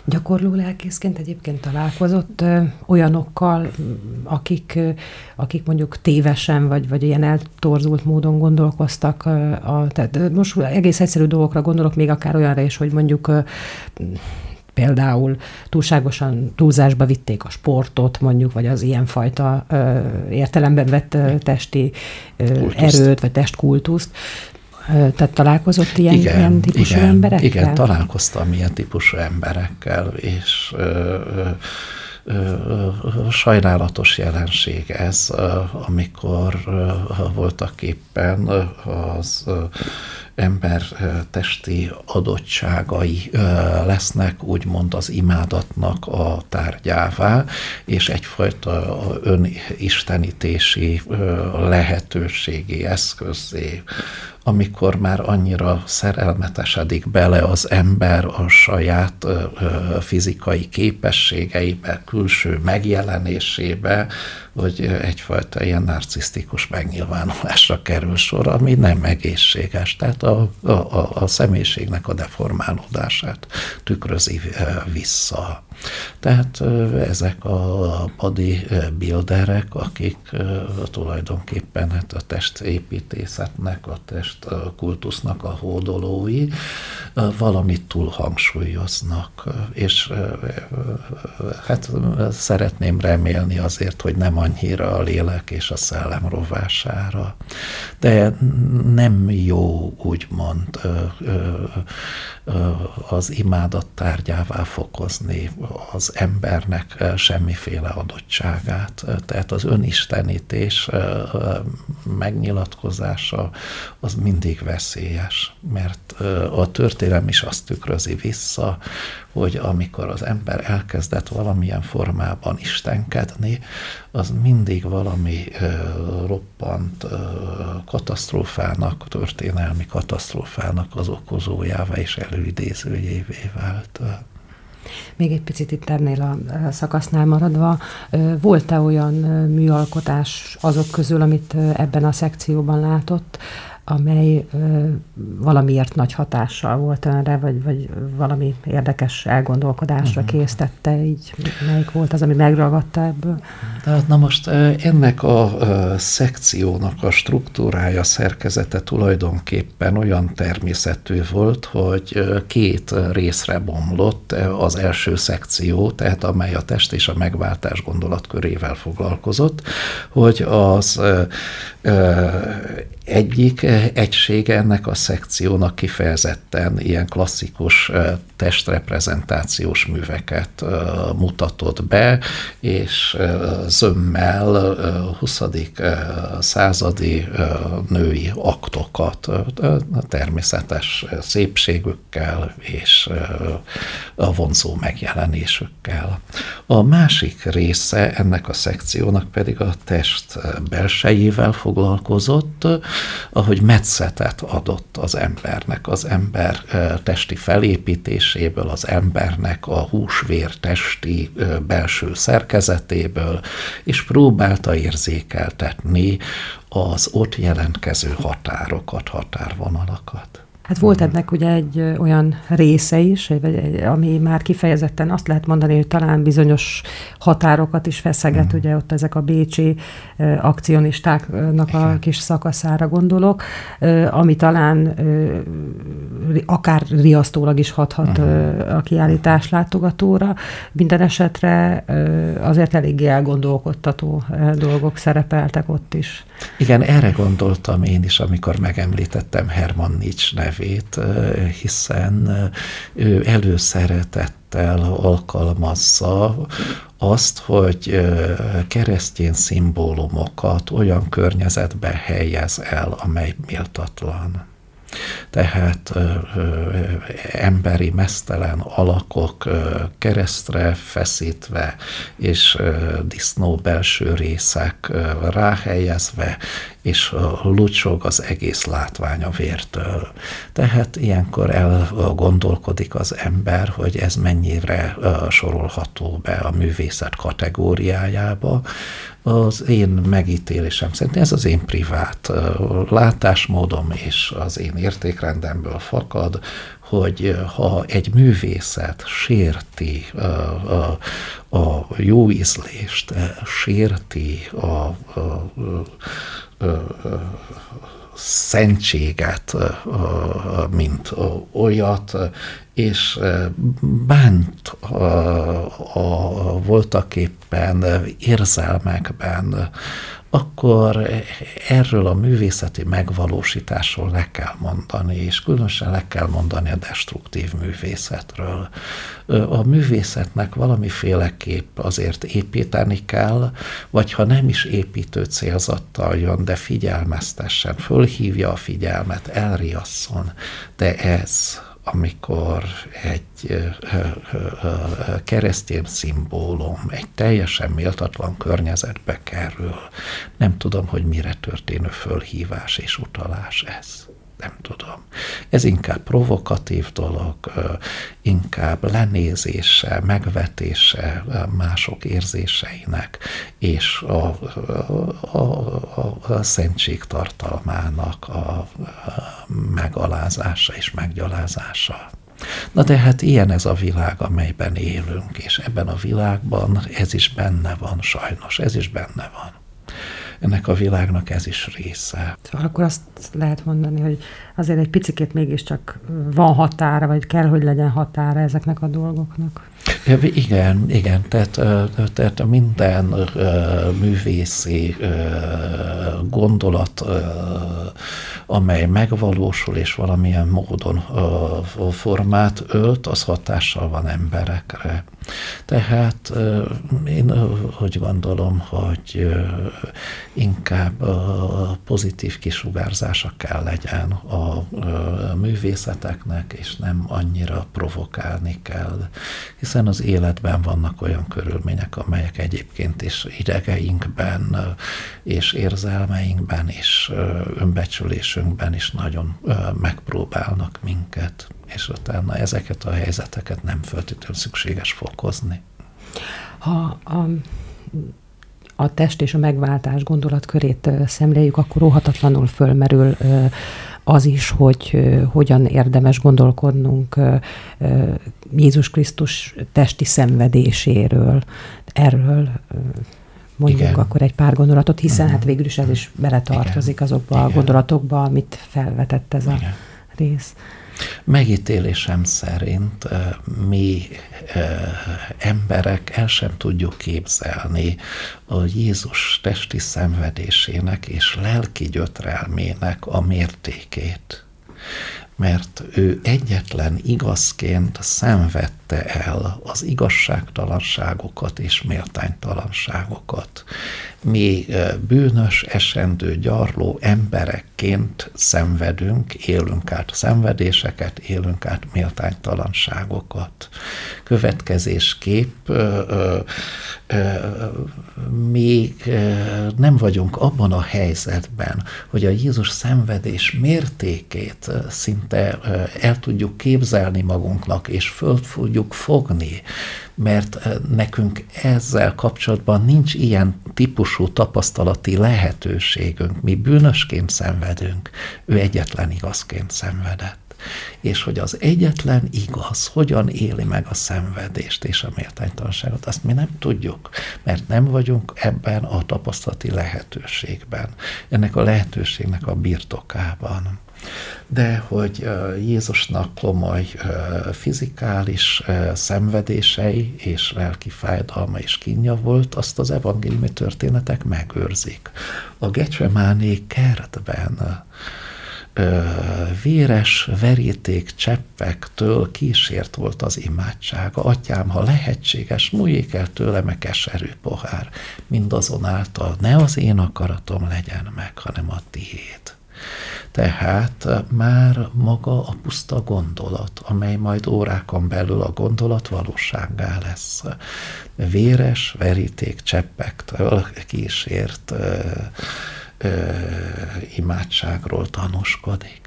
Gyakorló lelkészként egyébként találkozott olyanokkal, akik mondjuk tévesen, vagy ilyen eltorzult módon gondolkoztak. Tehát most egész egyszerű dolgokra gondolok, még akár olyanra is, hogy mondjuk például túlzásba vitték a sportot, mondjuk, vagy az ilyenfajta értelemben vett testi erőt, vagy testkultuszt. Tehát találkozott ilyen típusú emberekkel? Igen, találkoztam ilyen típusú emberekkel, és sajnálatos jelenség ez, amikor voltak éppen az ember testi adottságai lesznek úgymond az imádatnak a tárgyává, és egyfajta önistenítési lehetőségi eszközzé, amikor már annyira szerelmetesedik bele az ember a saját fizikai képességeibe, külső megjelenésébe, hogy egyfajta ilyen narcisztikus megnyilvánulásra kerül sor, ami nem egészséges. Tehát a személyiségnek a deformálódását tükrözi vissza. Tehát ezek a bodybuilderek, akik tulajdonképpen a testépítészetnek, a testkultusznak a hódolói, valamit túlhangsúlyoznak. És hát szeretném remélni azért, hogy nem annyira a lélek és a szellem rovására. De nem jó, úgymond, az imádat tárgyává fokozni az embernek semmiféle adottságát. Tehát az önistenítés megnyilatkozása az mindig veszélyes, mert a történelem is azt tükrözi vissza, hogy amikor az ember elkezdett valamilyen formában istenkedni, az mindig valami roppant katasztrófának, történelmi katasztrófának az okozójává és előidézőjévé vált. Még egy picit itt ennél a szakasznál maradva, volt-e olyan műalkotás azok közül, amit ebben a szekcióban látott, amely valamiért nagy hatással volt önre, vagy valami érdekes elgondolkodásra késztette, így melyik volt az, ami megragadta ebből? Na most ennek a szekciónak a struktúrája, szerkezete tulajdonképpen olyan természetű volt, hogy két részre bomlott az első szekció, tehát amely a test és a megváltás gondolatkörével foglalkozott, hogy az egyik egysége ennek a szekciónak kifejezetten ilyen klasszikus testreprezentációs műveket mutatott be, és zömmel 20. századi női aktokat természetes szépségükkel és a vonzó megjelenésükkel. A másik része ennek a szekciónak pedig a test belsejével foglalkozott, ahogy metszetet adott az embernek, az ember testi felépítéséből, az embernek a húsvér testi belső szerkezetéből, és próbálta érzékeltetni az ott jelentkező határokat, határvonalakat. Hát volt ennek ugye egy olyan része is, ami már kifejezetten azt lehet mondani, hogy talán bizonyos határokat is feszeget, ugye ott ezek a bécsi akcionistáknak a kis szakaszára gondolok, ami talán akár riasztólag is hathat a kiállítás látogatóra. Minden esetre azért eléggé elgondolkodtató dolgok szerepeltek ott is. Igen, erre gondoltam én is, amikor megemlítettem Hermann Nietzsche nevét, hiszen ő előszeretettel alkalmazza azt, hogy keresztény szimbólumokat olyan környezetbe helyez el, amely méltatlan. Tehát emberi meztelen alakok keresztre feszítve, és disznó belső részek ráhelyezve, és lucsog az egész látvány a vértől. Tehát ilyenkor elgondolkodik az ember, hogy ez mennyire sorolható be a művészet kategóriájába. Az én megítélésem szerint ez az én privát látásmódom és az én értékrendemből fakad, hogy ha egy művészet sérti a jó ízlést, sérti a szentséget, mint olyat, és bánt a voltaképpen érzelmekben, akkor erről a művészeti megvalósításról le kell mondani, és különösen le kell mondani a destruktív művészetről. A művészetnek valamiféleképp azért építeni kell, vagy ha nem is építő célzattal jön, de figyelmeztessen, fölhívja a figyelmet, elriasszon, de ez, amikor egy keresztény szimbólum egy teljesen méltatlan környezetbe kerül, nem tudom, hogy mire történő fölhívás és utalás ez. Nem tudom. Ez inkább provokatív dolog, inkább lenézése, megvetése mások érzéseinek, és a szentség tartalmának a megalázása és meggyalázása. Na de hát ilyen ez a világ, amelyben élünk, és ebben a világban ez is benne van, sajnos, ez is benne van. Ennek a világnak ez is része. Szóval akkor azt lehet mondani, hogy azért egy picikét mégiscsak van határa, vagy kell, hogy legyen határa ezeknek a dolgoknak. Igen, tehát minden művészi gondolat, amely megvalósul és valamilyen módon formát ölt, az hatással van emberekre. Tehát én úgy gondolom, hogy inkább pozitív kisugárzása kell legyen a művészeteknek, és nem annyira provokálni kell, hiszen az életben vannak olyan körülmények, amelyek egyébként is idegeinkben és érzelmeinkben és önbecsülésünkben is nagyon megpróbálnak minket, és utána ezeket a helyzeteket nem feltétlenül szükséges fokozni. Ha a test és a megváltás gondolatkörét szemléljük, akkor óhatatlanul fölmerül az is, hogy hogyan érdemes gondolkodnunk Jézus Krisztus testi szenvedéséről. Erről mondjuk akkor egy pár gondolatot, hiszen hát végül is ez is beletartozik azokba a gondolatokba, amit felvetett ez a rész. Megítélésem szerint mi emberek el sem tudjuk képzelni a Jézus testi szenvedésének és lelki gyötrelmének a mértékét. Mert ő egyetlen igazként szenvedte el az igazságtalanságokat és méltánytalanságokat. Mi bűnös, esendő, gyarló emberekként szenvedünk, élünk át szenvedéseket, élünk át méltánytalanságokat. Következésképp még nem vagyunk abban a helyzetben, hogy a Jézus szenvedés mértékét szinte el tudjuk képzelni magunknak, és föl tudjuk fogni, mert nekünk ezzel kapcsolatban nincs ilyen típusú tapasztalati lehetőségünk. Mi bűnösként szenvedünk, ő egyetlen igazként szenvedett. És hogy az egyetlen igaz hogyan éli meg a szenvedést és a méltánytalanságot, azt mi nem tudjuk, mert nem vagyunk ebben a tapasztalati lehetőségben, ennek a lehetőségnek a birtokában. De hogy Jézusnak komoly fizikális szenvedései és lelki fájdalma és kínja volt, azt az evangéliumi történetek megőrzik. A Gecsemáné kertben véres veríték cseppektől kísért volt az imádsága. Atyám, ha lehetséges, múljék el tőlem a keserű pohár. Mindazonáltal ne az én akaratom legyen meg, hanem a tiéd. Tehát már maga a puszta gondolat, amely majd órákon belül a gondolat valósággá lesz. Véres veríték cseppektől kísért imádságról tanúskodik.